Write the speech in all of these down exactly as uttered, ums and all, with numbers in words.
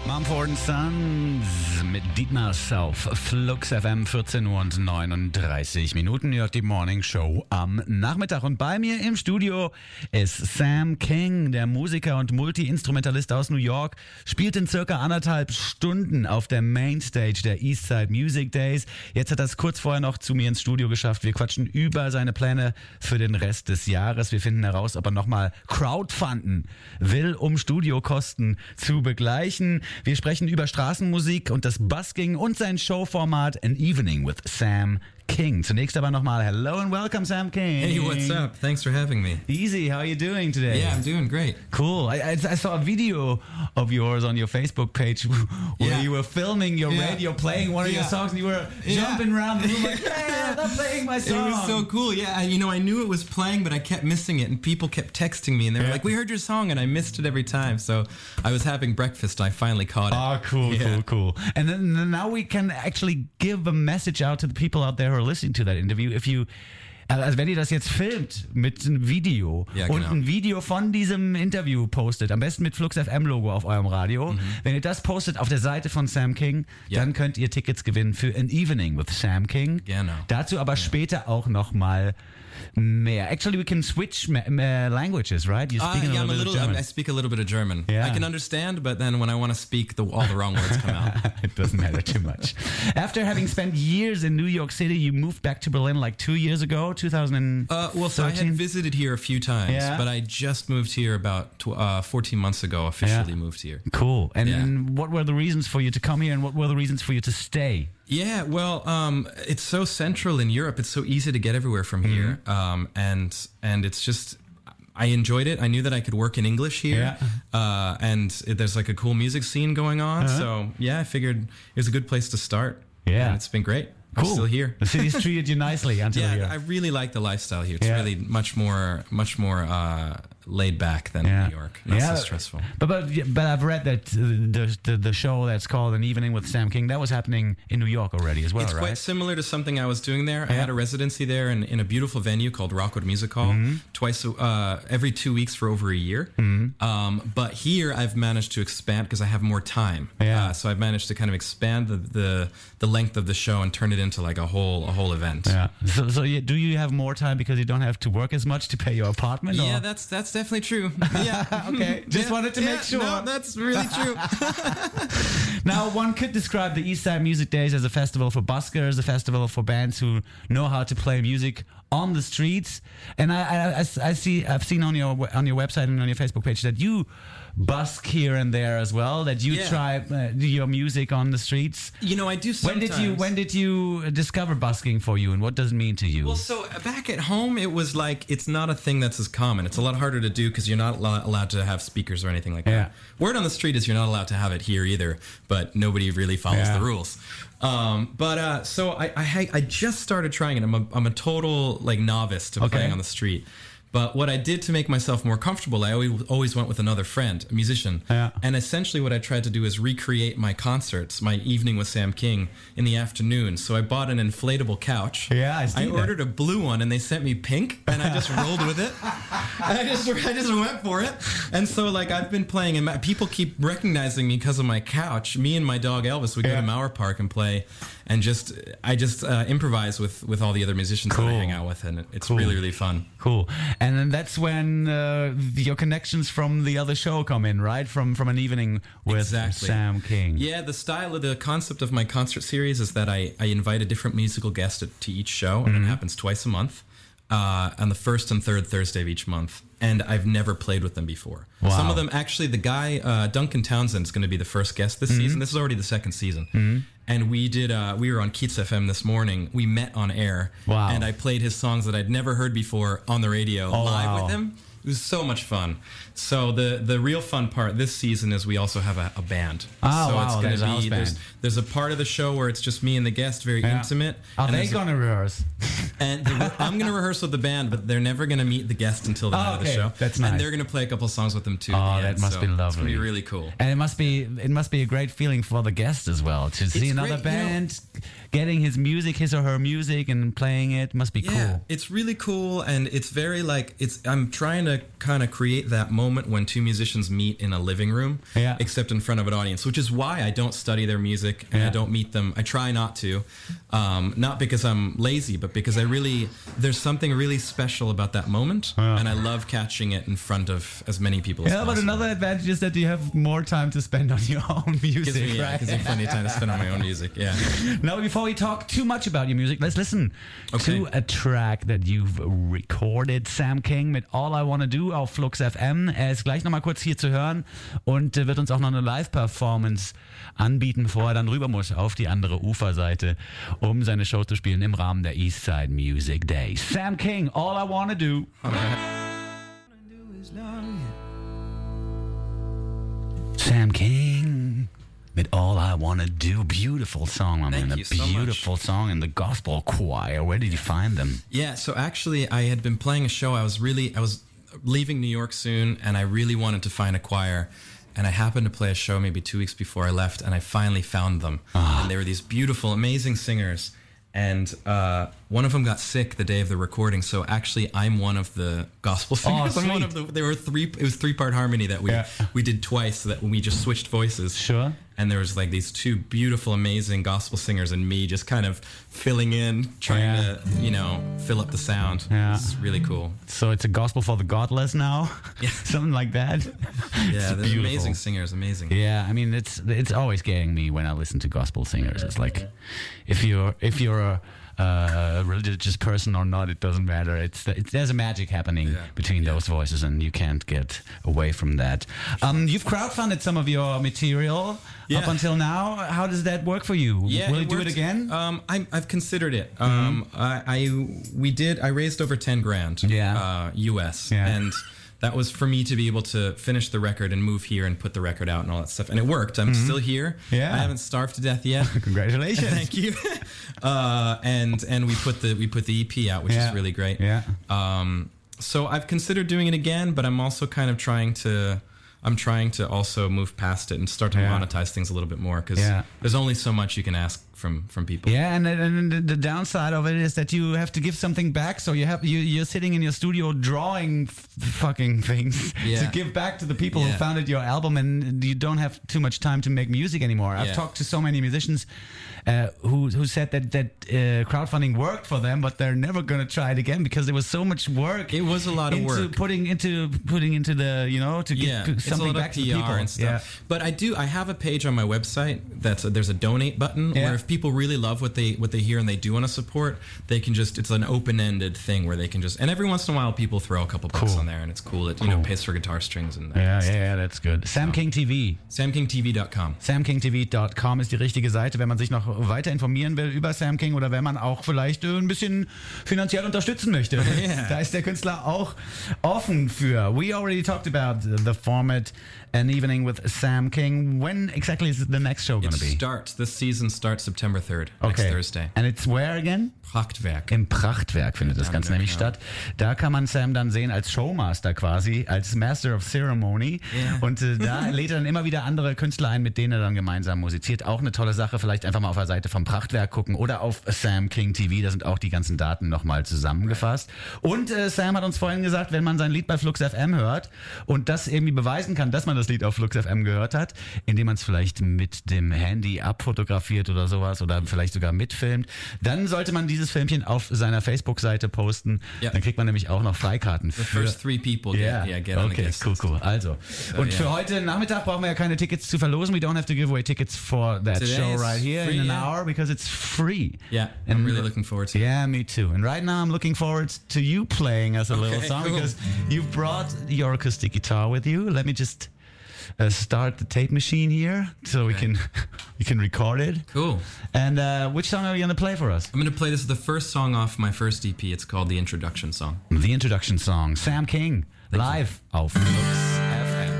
Mumford and Sons mit Dietmar auf Flux F M, vierzehn Uhr und neununddreißig Minuten. Ihr hört die Morning Show am Nachmittag. Und bei mir im Studio ist Sam King, der Musiker und Multi-Instrumentalist aus New York. Spielt in circa anderthalb Stunden auf der Mainstage der Eastside Music Days. Jetzt hat er es kurz vorher noch zu mir ins Studio geschafft. Wir quatschen über seine Pläne für den Rest des Jahres. Wir finden heraus, ob er nochmal crowdfunden will, um Studiokosten zu begleichen. Wir sprechen über Straßenmusik und das Busking und sein Showformat An Evening with Sam King. Zunächst aber nochmal hello and welcome, Sam King. Hey, what's up? Thanks for having me. Easy, how are you doing today? Yeah, I'm doing great. Cool. I, I, I saw a video of yours on your Facebook page where Yeah. you were filming your Yeah. radio, playing one of Yeah. your songs, and you were Yeah. jumping around the room like, yeah, they're playing my song. It was so cool. Yeah, I- you know, I knew it was playing, but I kept missing it, and people kept texting me, and they were Yeah. like, "We heard your song," and I missed it every time. So I was having breakfast, and I finally caught it. Oh, cool, Yeah. cool, cool. And then then now we can actually give a message out to the people out there who are listening to that interview. If you, also wenn ihr das jetzt filmt mit einem Video Ja, und genau. ein Video von diesem Interview postet, am besten mit Flux F M Logo auf eurem Radio, Mhm. wenn ihr das postet auf der Seite von Sam King, Ja. dann könnt ihr Tickets gewinnen für An Evening with Sam King. Genau. Dazu aber später auch nochmal mehr. Actually, we can switch ma- ma- languages, right? You're Uh, speaking yeah, a I'm a little little. bit of I German. speak a little bit of German. Yeah. I can understand, but then when I want to speak, the, all the wrong words come out. It doesn't matter too much. After having spent years in New York City, you moved back to Berlin like two years ago, two thousand thirteen. Uh, well, so I had visited here a few times, Yeah. but I just moved here about tw- uh, fourteen months ago. Officially Yeah. moved here. Cool. And Yeah. what were the reasons for you to come here, and what were the reasons for you to stay? Yeah, well, um, it's so central in Europe. It's so easy to get everywhere from here, um, and and it's just. I enjoyed it. I knew that I could work in English here, uh, and it, there's like a cool music scene going on. Uh-huh. So yeah, I figured it was a good place to start. Yeah. and it's been great. I'm Cool. still here. The city's treated you nicely until Yeah, here. I really like the lifestyle here. It's Yeah. really much more, much more uh, laid back than Yeah. New York. Not Yeah. so stressful. But but but I've read that the, the the show that's called An Evening with Sam King, that was happening in New York already as well, It's right? quite similar to something I was doing there. I Yeah. had a residency there in, in a beautiful venue called Rockwood Music Hall, Mm-hmm. twice, a- uh, every two weeks for over a year. Um, but here I've managed to expand because I have more time. Yeah. Uh, so I've managed to kind of expand the, the the length of the show and turn it into like a whole a whole event. Yeah. So so you, do you have more time because you don't have to work as much to pay your apartment? Yeah, or? that's that's definitely true. Yeah. Okay, just Yeah, wanted to yeah, make sure. No, that's really true. Now, one could describe the Eastside Music Days as a festival for buskers, a festival for bands who know how to play music on the streets. And I, I, I- I see, I've seen on your on your website and on your Facebook page that you busk here and there as well. That you Yeah. try uh, do your music on the streets. You know, I do When sometimes. did you When did you discover busking for you, and what does it mean to you? Well, so uh, back at home, it was like it's not a thing that's as common. It's a lot harder to do because you're not allo- allowed to have speakers or anything like Yeah. that. Word on the street is you're not allowed to have it here either, but nobody really follows Yeah. the rules. Um, but uh, so I, I I just started trying it. I'm a I'm a total like novice to Okay. playing on the street. But what I did to make myself more comfortable, I always, always went with another friend, a musician. Yeah. And essentially what I tried to do is recreate my concerts, my evening with Sam King in the afternoon. So I bought an inflatable couch. Yeah, I see I that. ordered a blue one and they sent me pink and I just rolled with it. I just I just went for it. And so like I've been playing and my, people keep recognizing me because of my couch. Me and my dog Elvis would Yeah. go to Mauer Park and play and just I just uh, improvise with with all the other musicians that I Cool. hang out with and it, it's Cool. really really fun. Cool. And then that's when uh, your connections from the other show come in, right? From from An Evening with Exactly. Sam King. Yeah, the style of the concept of my concert series is that I, I invite a different musical guest to, to each show, and it happens twice a month, uh, on the first and third Thursday of each month. And I've never played with them before. Wow. Some of them, actually, the guy uh, Duncan Townsend is going to be the first guest this season. This is already the second season, and we did. Uh, we were on Keats F M this morning. We met on air, Wow. and I played his songs that I'd never heard before on the radio Oh, live wow. with him. It was so much fun. So the the real fun part this season is we also have a, a band. Oh, so wow, it's gonna there's a house be there's, band. there's a part of the show where it's just me and the guest, very Yeah. intimate. Are and they there's a- gonna rehearse? and the, I'm going to rehearse with the band, but they're never going to meet the guest until the Oh, night of the okay. show. That's nice. And they're going to play a couple songs with them too. at Oh, the that end, must so be It's going lovely. to be really cool. And it must be it must be a great feeling for the guest as well to see It's another great, you know- band getting his music, his or her music, and playing it. Must be Yeah, cool. it's really cool, and it's very like it's. I'm trying to to kind of create that moment when two musicians meet in a living room, yeah. except in front of an audience, which is why I don't study their music and yeah. I don't meet them. I try not to, um, not because I'm lazy, but because I really, there's something really special about that moment, yeah. and I love catching it in front of as many people as yeah, possible. But another advantage is that you have more time to spend on your own music, gives me, yeah, right? gives me plenty of time to spend on my own music, yeah. Now, before we talk too much about your music, let's listen okay. to a track that you've recorded, Sam King mit All I Wanna Do auf Flux F M. Er ist gleich nochmal kurz hier zu hören und äh, wird uns auch noch eine Live-Performance anbieten, bevor er dann rüber muss auf die andere Uferseite, um seine Show zu spielen im Rahmen der Eastside Music Days. Sam King, All I Wanna Do. Sam King with All I Wanna Do. Beautiful song, I mean, a so beautiful much. song in the gospel choir. Where did you find them? Yeah, so actually I had been playing a show. I was really, I was leaving New York soon, and I really wanted to find a choir. And I happened to play a show maybe two weeks before I left, and I finally found them. Ah. And they were these beautiful, amazing singers. And uh, one of them got sick the day of the recording, so actually I'm one of the gospel singers. Oh, I'm one sweet. of the. There were three. It was three part harmony that we Yeah. we did twice. So that we just switched voices. Sure. And there was like these two beautiful, amazing gospel singers, and me just kind of filling in, trying Yeah. to you know fill up the sound. Yeah. It's really cool. So it's a gospel for the godless now? Yeah. Something like that? Yeah, It's they're beautiful. amazing singers, amazing. Yeah, I mean it's it's always getting me when I listen to gospel singers. It's like if you're if you're a uh, religious person or not, it doesn't matter. It's, it's there's a magic happening Yeah. between Yeah. those voices, and you can't get away from that. Um, you've crowdfunded some of your material Yeah. up until now. How does that work for you? Yeah, Will you it do it worked. again? Um, I, I've considered it. Um, I, I we did. I raised over ten grand. Yeah. Uh, U S. Yeah. And that was for me to be able to finish the record and move here and put the record out and all that stuff. And it worked. I'm still here. Yeah. I haven't starved to death yet. Congratulations. Thank you. uh, and and we put the we put the E P out, which Yeah. is really great. Yeah. Um, so I've considered doing it again, but I'm also kind of trying to. I'm trying to also move past it and start to Yeah. monetize things a little bit more, because Yeah. there's only so much you can ask from from people. Yeah, and, and the downside of it is that you have to give something back. So you have you you're sitting in your studio drawing f- fucking things Yeah. to give back to the people who Yeah. founded your album, and you don't have too much time to make music anymore. I've Yeah. talked to so many musicians uh, who who said that that uh, crowdfunding worked for them, but they're never gonna try it again because there was so much work. It was a lot of into work. putting into putting into the you know to Yeah, get it's a something lot back of to P the R people and stuff. Yeah. But I do. I have a page on my website that's a, there's a donate button Yeah. where if people really love what they what they hear and they do want to support, they can just. It's an open ended thing where they can just. And every once in a while, people throw a couple bucks Cool. on there, and it's cool. It you know pays for guitar strings and that Yeah, kind of yeah, stuff. yeah, that's good. Sam King T V. sam king t v dot com. sam king t v dot com ist die richtige Seite, wenn man sich noch weiter informieren will über Sam King oder wenn man auch vielleicht äh, ein bisschen finanziell unterstützen möchte. Yeah. Da ist der Künstler auch offen für. We already talked about the format, An Evening with Sam King. When exactly is the next show going It to be? starts. This season starts September third, next Okay. Thursday. And it's where again? Prachtwerk. Im Prachtwerk findet das Ganze nämlich Prachtwerk, statt. Da kann man Sam dann sehen als Showmaster quasi, als Master of Ceremony. Ja. Und äh, da lädt er dann immer wieder andere Künstler ein, mit denen er dann gemeinsam musiziert. Auch eine tolle Sache. Vielleicht einfach mal auf der Seite vom Prachtwerk gucken oder auf Sam King T V. Da sind auch die ganzen Daten nochmal zusammengefasst. Und äh, Sam hat uns vorhin gesagt, wenn man sein Lied bei Flux F M hört und das irgendwie beweisen kann, dass man das Lied auf Flux F M gehört hat, indem man es vielleicht mit dem Handy abfotografiert oder sowas oder vielleicht sogar mitfilmt, dann sollte man dieses Filmchen auf seiner Facebook-Seite posten. Ja. Dann kriegt man nämlich auch noch Freikarten The für... first three people Yeah. get, yeah, get on the Okay, guest cool, list. cool. Also, So, und für yeah. heute Nachmittag brauchen wir ja keine Tickets zu verlosen. We don't have to give away tickets for that Today show is right here free, in an yeah. hour because it's free. Yeah, And I'm really looking forward to it. Yeah, me too. And right now I'm looking forward to you playing us a little Okay, song cool. because you brought your acoustic guitar with you. Let me just uh, start the tape machine here so we Okay. can we can record it. Cool. And uh, which song are you going to play for us? I'm going to play this is the first song off my first E P. It's called the introduction song. The introduction song. Sam King, live auf Flux F M.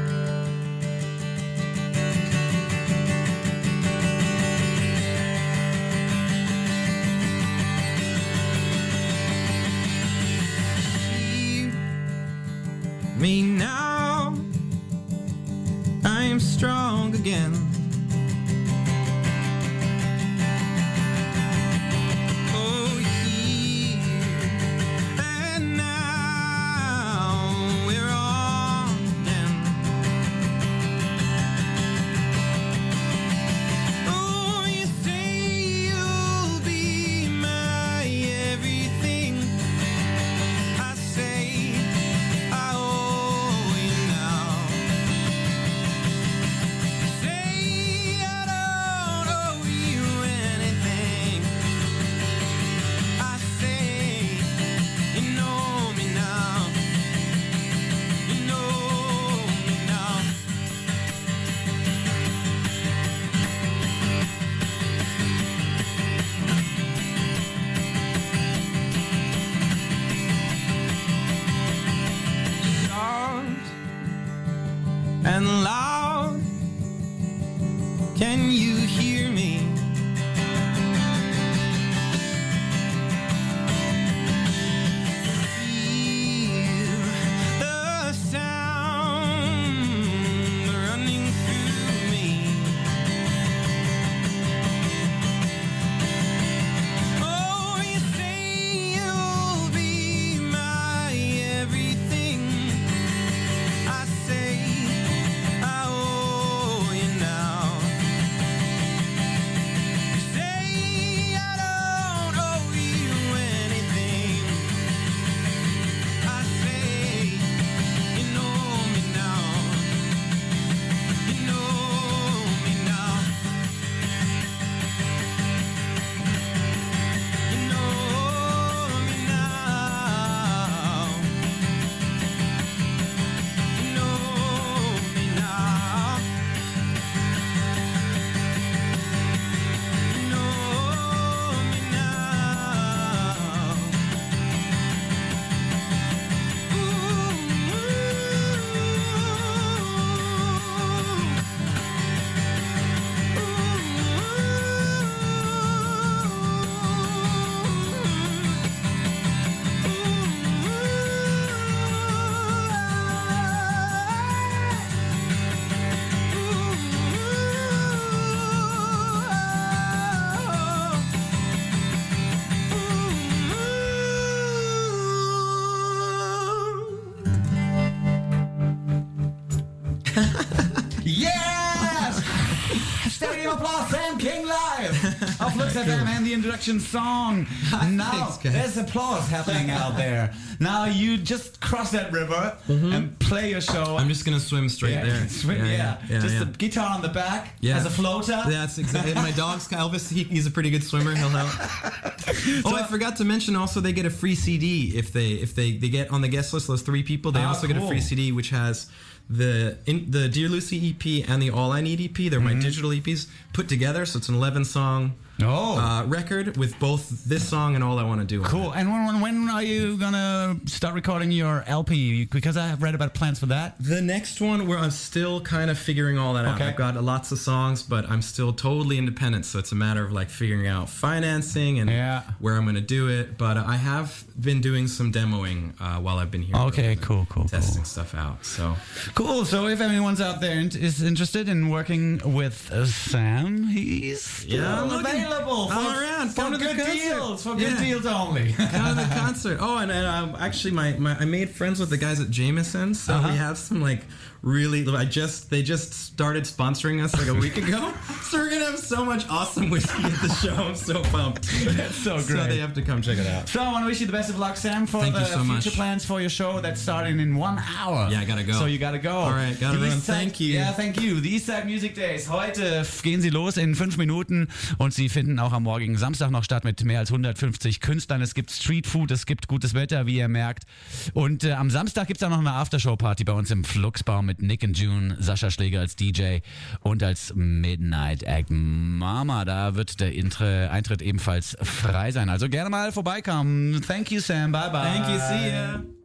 Me now, I am strong again. Oh, here and now, we're Can you hear me? Yes! Stadium applause, Sam King live auf Flux F M and the introduction song. Now, Thanks, there's applause happening out there. Now you just cross that river mm-hmm. and play your show. I'm just gonna swim straight yeah, there. Swim, yeah. yeah. yeah just yeah. the guitar on the back yeah. as a floater. That's exactly. My dog's Elvis. He, he's a pretty good swimmer. He'll help. Oh, so, I forgot to mention. Also, they get a free C D if they if they they get on the guest list. Those three people, they oh, also cool. get a free C D which has the in, the Dear Lucy E P and the All I Need E P. They're mm-hmm. my digital E Ps put together, so it's an eleven song oh. uh, record with both this song and All I Want to Do. Cool. And when, when are you gonna start recording your L P? Because I have read about plans for that. The next one, where I'm still kind of figuring all that okay. out. I've got lots of songs, but I'm still totally independent, so it's a matter of like figuring out financing and yeah. where I'm gonna do it. But uh, I have been doing some demoing uh, while I've been here. Okay, cool, cool, testing cool. stuff out. So cool. So if anyone's out there is interested in working with uh, Sam, he's still yeah, I'm available. For, I'm around. For good deals. For yeah. good deals only. Come to the concert. Oh, and, and um, actually, my, my I made friends with the guys at Jameson, so uh-huh. we have some like really. I just they just started sponsoring us like a week ago, so we're gonna have so much awesome whiskey at the show. I'm so pumped. That's so great. So they have to come check it out. So I want to wish you the best of luck, Sam, for Thank the so future much. plans for your show that's starting in one hour. Yeah, I gotta go. So you gotta go. All right, gotta run. Thank you. Ja, thank you. The Eastside Music Days. Heute gehen sie los in fünf Minuten und sie finden auch am morgigen Samstag noch statt mit mehr als hundertfünfzig Künstlern. Es gibt Streetfood, es gibt gutes Wetter, wie ihr merkt. Und äh, am Samstag gibt's auch noch eine Aftershow-Party bei uns im Fluxbau mit Nick and June, Sascha Schläger als D J und als Midnight Act Mama. Da wird der Intre- Eintritt ebenfalls frei sein. Also gerne mal vorbeikommen. Thank you, Sam. Bye bye. Thank you. See ya.